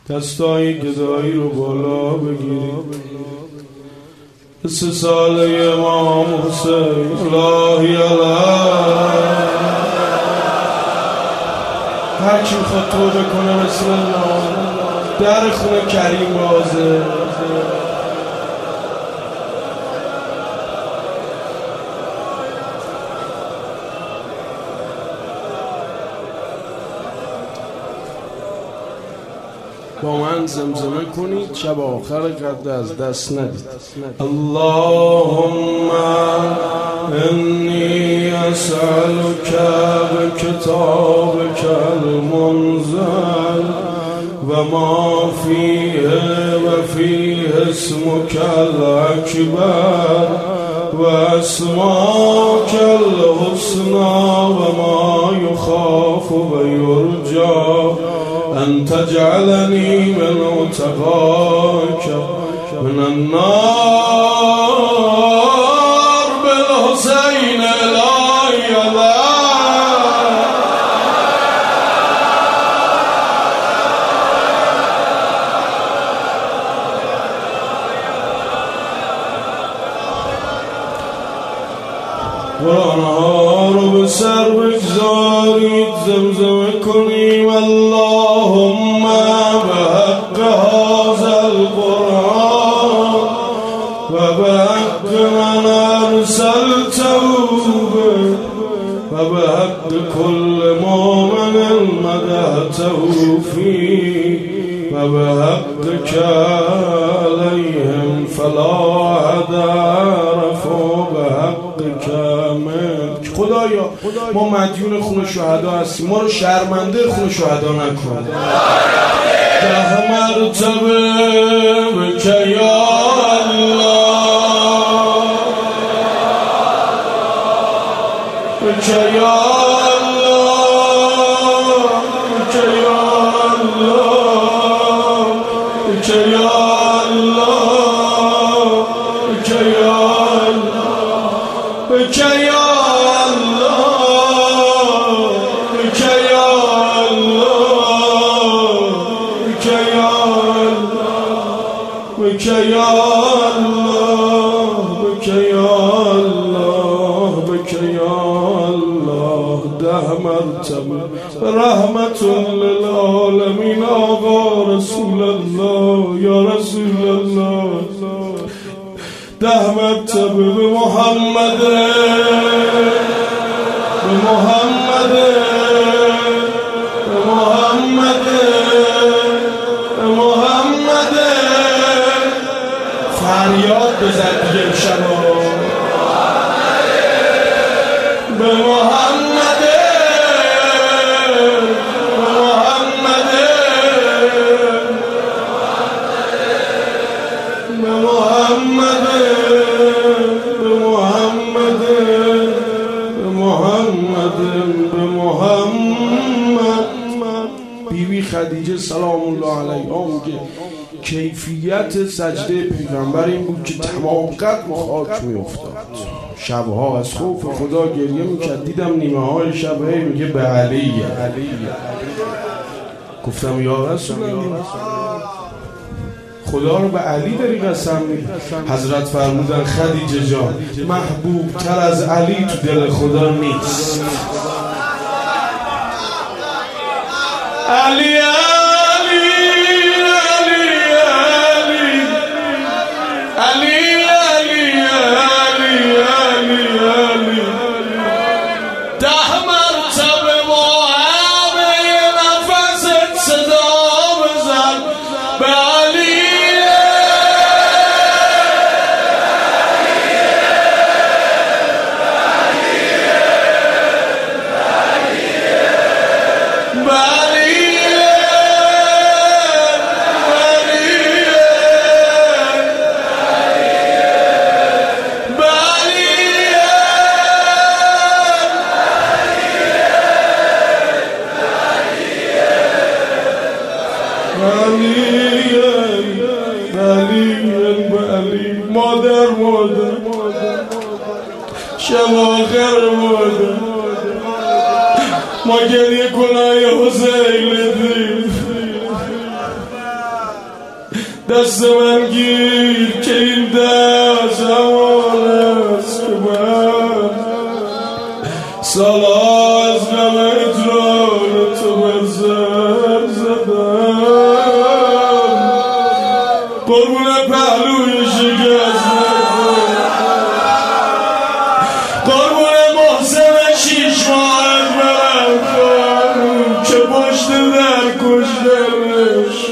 دستای گدایی رو بالا بگیرید. سال امام حسین الهی علیه. هر کی میخواد توبه کنه بسم الله، در خونه کریم بازه. با من زمزمه کنید، شب آخر قد از دست ندید. اللهم انی اسألک بکتابک المنزل و ما فیه و فیه اسمک الاکبر و اسماک الحسنى و ما یخاف و یرجا أن تجعلني من عتقائك من النار بالحسين إلهي علیه. قرآنها رو به سر بگذارید، زمزمه کنیم اللهم بحق هذا القرآن و بحق من ارسلته و بحق كل مؤمن مدحته فيه و بحقك عليهم فلا أحد أعرف بحقك منك. خدایا ما مدیون خون شهدا هستیم، ما رو شرمنده خون شهدا نکن. 10 مرتبه بک یا الله، بک یا الله، بک یا الله، بک یا الله، بک یا الله، بک یا بك يا الله، بك يا الله، بك يا الله. 10 مرتبه رحمة للعالمين آقا رسول الله یا رسول الله. 10 مرتبه به محمد، به محمد، به محمد، به محمد. فریاد بزن دیگه امشب به محمد، به محمد، به محمد، به محمد، به محمد، به محمد. بیبی خدیجه سلام الله علیها میگه کیفیت سجده پیغمبر این بود که تمام قدم خاک می افتاد. شبها از خوف خدا گریه میکرد. دیدم نیمه های شب میگه به علی. گفتم یا رسول الله خدا رو به علی داری قسم میدی؟ حضرت فرمودن خدیجه جان محبوب تر از علی تو دل خدا نیست. علی مادر شب آخر ما گریه کنای حسین دیم دست من گیر که این دست همان است که من سالها از غم اجران تو به سر زدم. قربون پهلوی شکست نکن، قربون محسن 6 ماه برم کن که پشت در کشتمش.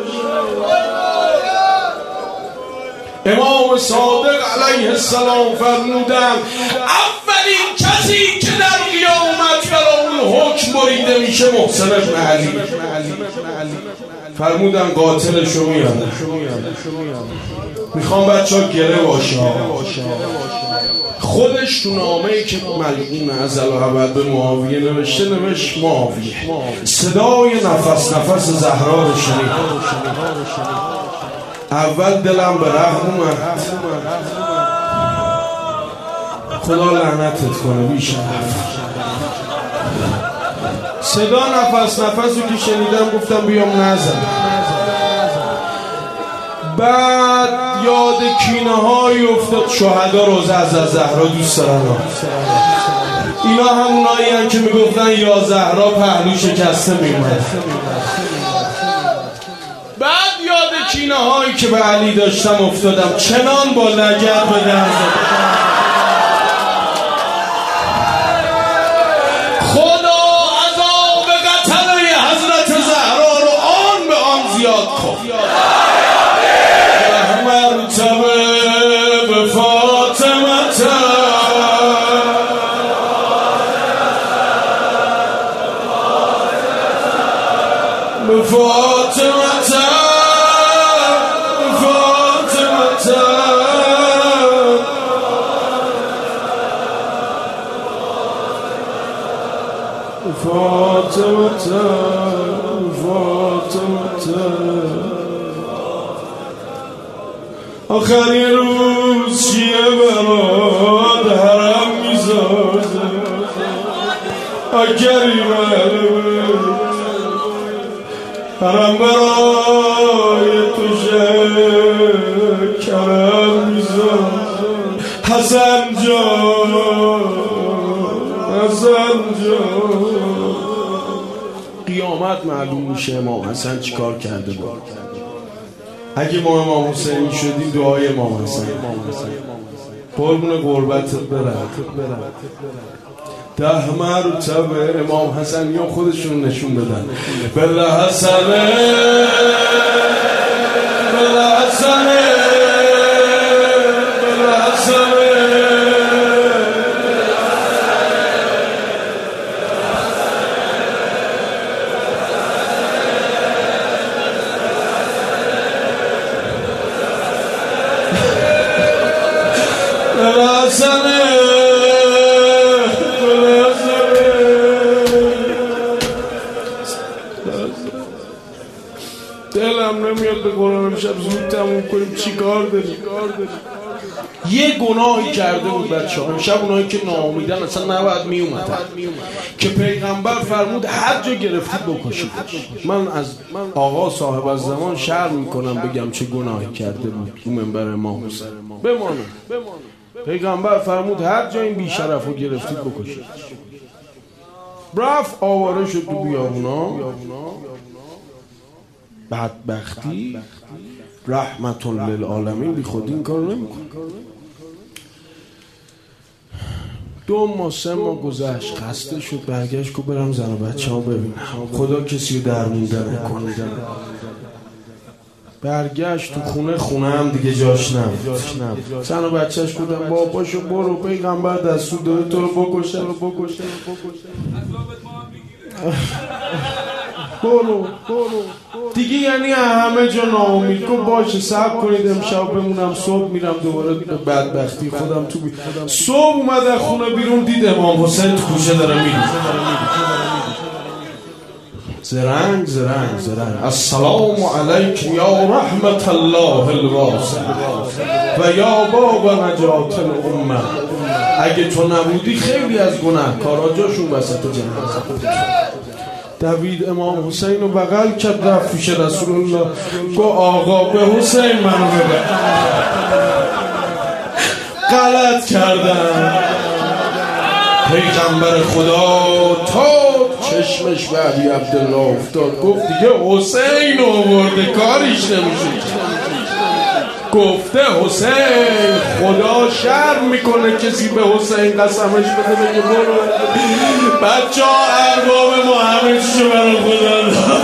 امام صادق علیه السلام فرمودن اولین کسی که در قیامت برای اون حکم بریده میشه محسن ابن علی. فرمودن قاتلشو میارن. میخوام بچه ها گره باشه. خودش تو نامه‌ای که ملعون ازل و ابد به معاویه نوشته نوشت معاویه صدای نفس نفس زهرا رو شنید. اول دلم به رحم اومد، خدا لعنتت کنه بیشرف. صدا نفس نفس رو که شنیدم گفتم بیام نزن. بعد یاد کینه های افتاد. شهدا روزه از زهرا دوست دارن. اینا همونایی هم که میگفتن یا زهرا پهلو شکسته میومد. بعد یاد کینه هایی که به علی داشتم افتادم. چنان با لگد به دم زدم. خدا عذاب قتل حضرت زهرا رو آن به آن زیاد کن. مرتبه به فاطمه به فاطمه آخرین روز شیعه برات حرم میزازه. آکریمه حرم برای تو شکرم میزازه. حسن جان حسن جان. قیامت معلوم میشه امام حسن چیکار کرده بود. اگه ما امام حسینی شدیم دعای امام حسن قربون قربتت برد. 10 مرتبه امام حسن یا خودشون نشون بدن بله حسنه بله حسنه بله حسنه. دلم نمیاد به قرآن امشب زود تموم کنیم. چی کار داریم؟ یه گناهی کرده بود بچه ها امشب. اونایی که ناامیدن اصلا نباید میومدن که پیغمبر فرمود هر جا گرفتید بکشید. من از آقا صاحب از زمان شرم میکنم بگم چه گناهی کرده بود تو منبر امام حسین. بمانه. پیغمبر فرمود هر جا این بیشرف رو گرفتید بکشید. رفت آواره شد تو بیابونا. بدبختی رحمت للعالمین بی خود این کار نمیکن. 2 ماه 3 ماه گذشت خسته شد برگشت که برم زن و بچه ها ببینم. خدا کسی رو درمونده نکنه. برگشت تو خونه هم دیگه جاش نبود. زن و بچهش بودن باباشو برو پیغمبر دستور داره تو رو بکشه. برو دیگه. یعنی همه جا ناامید کن. باشه صبر کنید امشب بمونم صبح میرم دوباره. بدبختی خودم تو صبح اومد از خونه بیرون دید امام حسین تو کوچه داره میره. زرنگ السلام علیک یا رحمت الله الواسع و یا باب نجات الامه. اگه تو نبودی خیلی از گناهکارا جاشون وسط جهنم. دوید امام حسین رو بغل کرد رفت پیش رسول الله گو آقا به حسین منو ببر. غلط کردم. پیغمبر خدا تا چشمش به علی عبدالله افتاد گفت دیگه حسین آورده کاریش نمیشه. گفته حسین خدا شرم میکنه کسی به حسین قسمش بده بگه برو. بچه ها ارباب ما همه چیشو برای خدا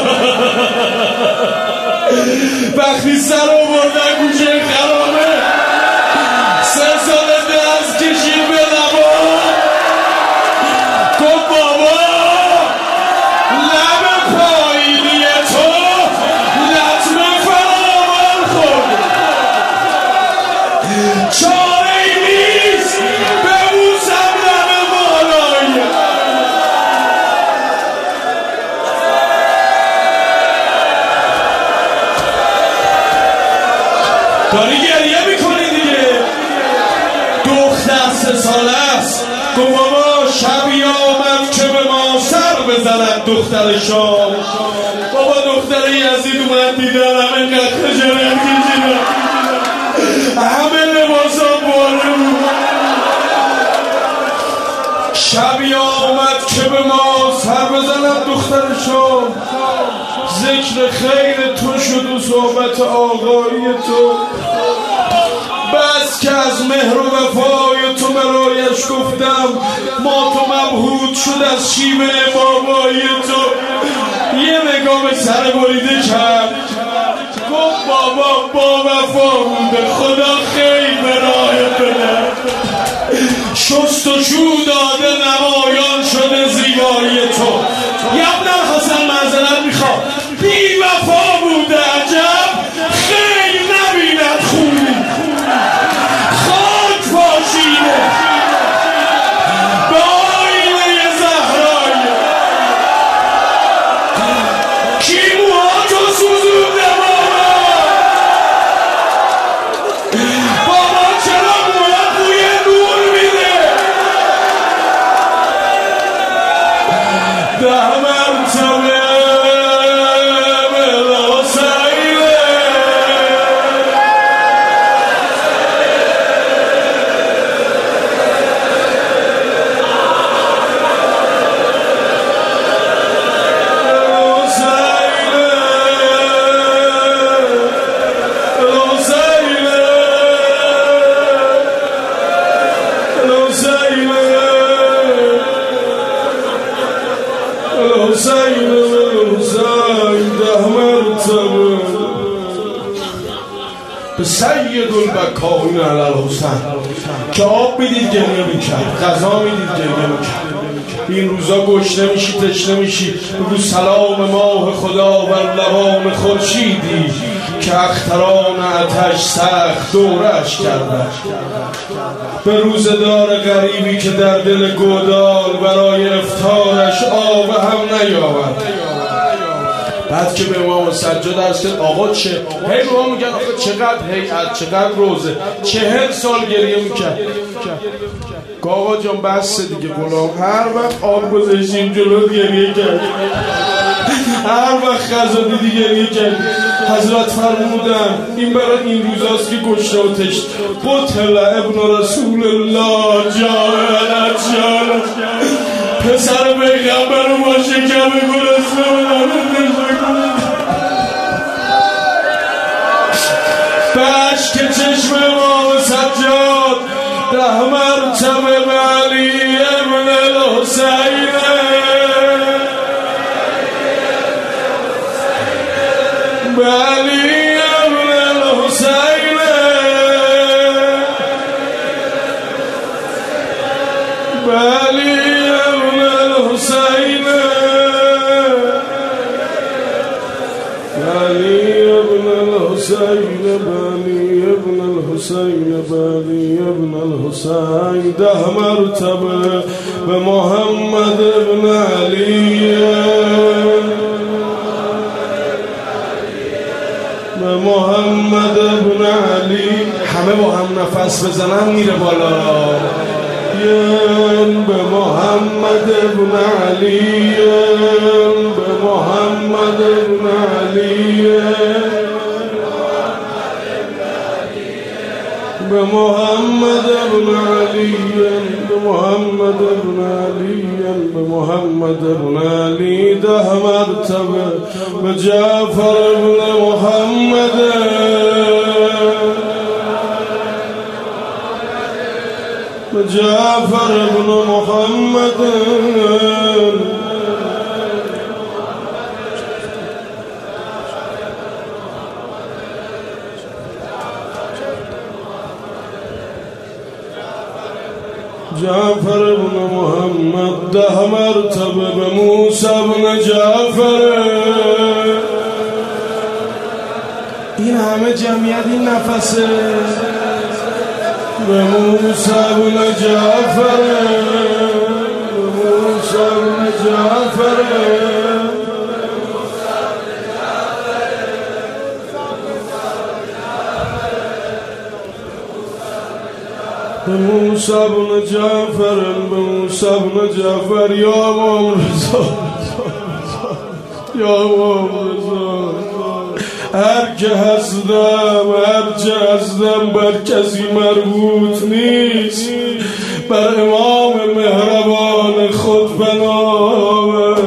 وقتی سر آوردن گوشه خرامه 3 سال دست کشید به لبا گفت بابا لب پایینی تو لطمه فراوان خورد چاره ای نیست ببوسم لب بالایی. داری گریه میکنی دیگه. دختر 3 ساله است. گو بابا شبی آمد که به ما سر بزند دختر شام. بابا دختر یزید اومد دیدنم اینقدر خجالت کشیدم همه لباسا باره بود. شبی آمد که به ما سر بزند دختر شام. ذکر خیر تو شد و صحبت آقایی تو. بس که از مهر و وفای تو برایش گفتم ما تو مبهوت شد از شیوه بابایی تو. یه نگاه به سر بریده کرد گفت بابا با وفا بوده خدا خیر به راه بده. شست و شو داده نمایان شده زیبایی تو. یبنم حسن معذرت میخوام بی وفا بوده عجب خیر نبیند خونی خاک پاشیده به آینه زهرایی. کی موهاتو سوزونده بابا چرا موهات بوی نور میده. 10 مرتبه سید البکائین علی الحسین که آب میدید گریه میکرد غذا میدید گریه میکرد. این روزا گشنه میشی تشنه میشی بگو سلام ماه خدا بر لبان خورشیدی که اختران آتش سخت دورش کرده. به روزدار غریبی که در دل گودال برای افطارش آب هم نیاورد. بعد که به امام سجاد عرض کرد آقا چه هی به ما میگن آقا چقدر هیئت چقدر روزه 40 سال گریه میکرد. آقا جان بس دیگه غلام هر وقت آب گذاشتیم جلو گریه کرد هر وقت غذا دیدی گریه کرد. حضرت فرمودن این برای این روزاست که گشنه و تشت قتل ابن رسول الله جاهلت جاهلت پسر پیغمبر رو با شکم گلسنه بشک چشم امام سجاد 10 مرتبه به علی ابن الحسین به علی ابن الحسین به علی ابن الحسین علی ابن الحسین بلی ابن الحسین بلی ابن الحسین 10 مرتبه به محمد ابن علی به محمد ابن علی. همه با هم نفس بزنن میره بالا. بمحمد ابن علي بمحمد ابن علي بمحمد ابن علي بمحمد ابن علي بمحمد ابن علي ده مرتبة بجعفر ابن محمد بجعفر ابن محمد جعفر ابن محمد ده مرتبه بموسى ابن جعفر. این همه جمعیت این نفسه بموسى ابن جعفر بموسى ابن جعفر بموسى بن جعفر بموسى بن جعفر یا امام رضا یا امام رضا هر که هستم هر چه هستم بر کسی مربوط نیست بر امام مهربان خود پناه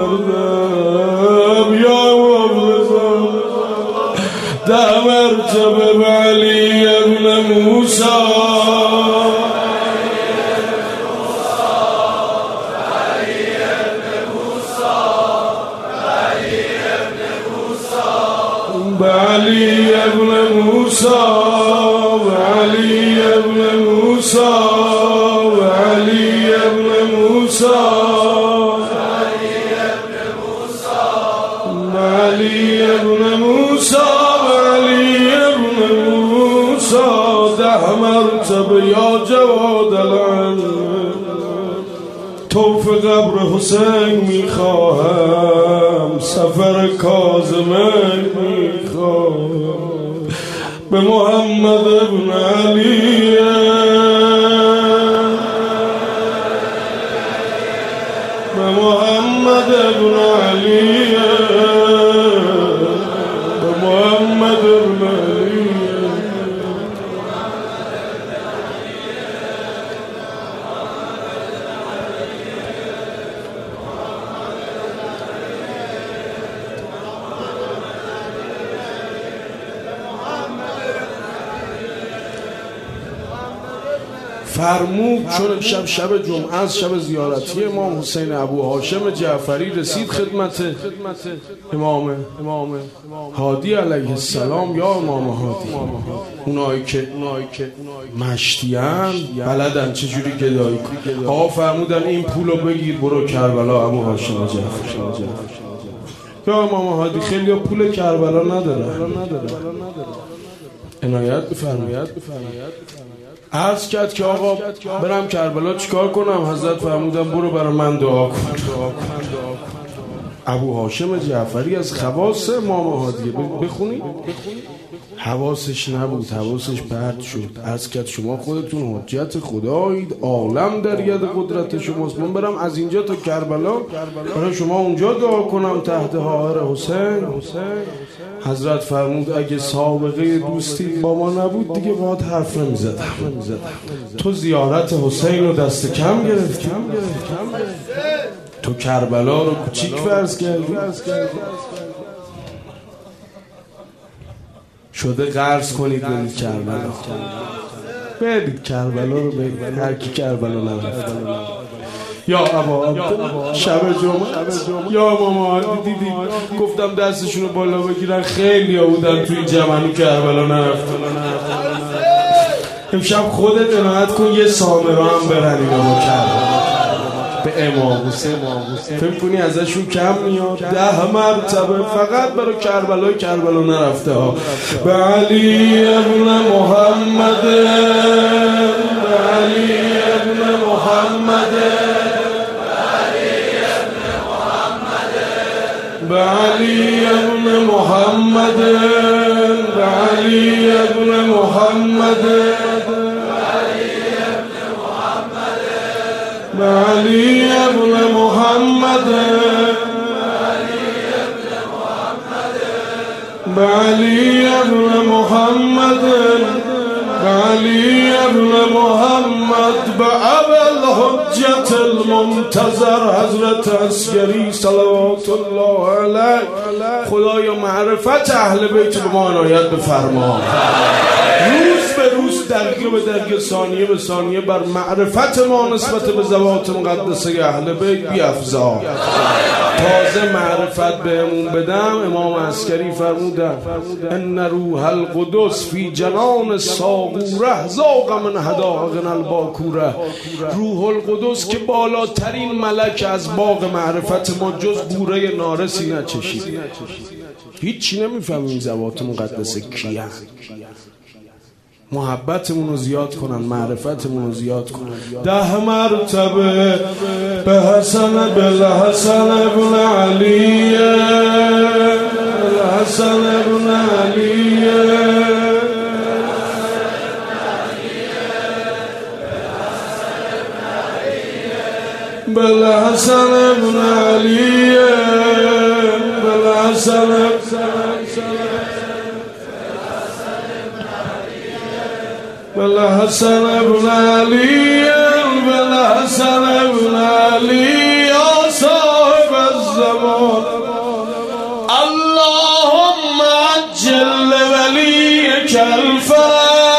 بردم یا امام رضا ده مرتبه به علی ابن موسی بعلي ابن موسى بعلي ابن موسى بعلي ابن موسى بعلي ابن موسى بعلي ابن موسى ده مرتبه یا جواد العلم توف قبر حسین میخواهم سفر کاظمین میخواهم به محمد ابن علی به محمد ابن علی به محمد ابن علی فرمود چون امشب شب جمعه از شب زیارتی امام حسین ابو هاشم جعفری رسید خدمت امام هادی علیه السلام یا امام هادی. اونایی که مشتیان بلدن چجوری گدایی کن. آقا فرمودن این پولو بگیر برو کربلا ابو هاشم جعفری یا امام هادی خیلی پول کربلا نداره عنایت بفرمایید. عرض کرد که آقا برم کربلا چیکار کنم؟ حضرت فرمودن برو برای من دعا کن. ابو هاشم جعفری از خواص امام هادی بخونی؟ حواسش نبود، حواسش پرت شد. عرض کرد شما خودتون حجت خدایید، عالم در ید قدرت شماست. من برم از اینجا تا کربلا برای شما اونجا دعا کنم تحت حائر حسین. حضرت فرمود اگه سابقه دوستی با ما نبود دیگه باهات حرف نمیزدم. تو زیارت حسین رو دست کم گرفتی، تو کربلا رو کوچیک فرض کردی، شده قرض کنید برید کربلا. برید کربلا رو برید، هر کی کربلا نرفت. یا ابا شب جمعه یا ماما دیدی گفتم دستشونو بالا بگیرن، خیلی ها بودن توی جمعنو کربلا نرفتن. امشب خودت عنایت کن یه سامرا هم برن اینا با کربلا به امام حسین. فکر کنی ازشون کم میاد؟ 10 مرتبه فقط برای کربلا نرفته ها. به علی ابن محمد به علی ابن محمد به علی ابن محمد به علی ابن محمد بعلي ابن محمد بعلي ابن محمد بأبا الحجة المنتظر حضرت عسکری صلوات الله علیه. خدایا معرفت اهل بیت به ما عنایت بفرما. روز به روز درگیر به درگیر ثانیه به ثانیه بر معرفت ما نسبت به ذوات مقدسه اهل بیت بیفزا. تازه معرفت بهمون بدم. امام عسکری فرمودن ان روح القدس فی جنان ساغوره ذاق من حدائق الباکوره. روح القدس که بالاترین ملک از باغ معرفت ما جز بوره نارسی نچشید. هیچی نمیفهمیم ذوات مقدسه کیه. محبتمون رو زیاد کنن، معرفتمون رو زیاد کنن. 10 مرتبه به حسن بالحسن ابن علی الحسن ابن علی بالحسن ابن علی بالحسن بالحسن ابن علی بالحسن ابن علی یا صاحب الزمان اللهم عجل ولیک الفرج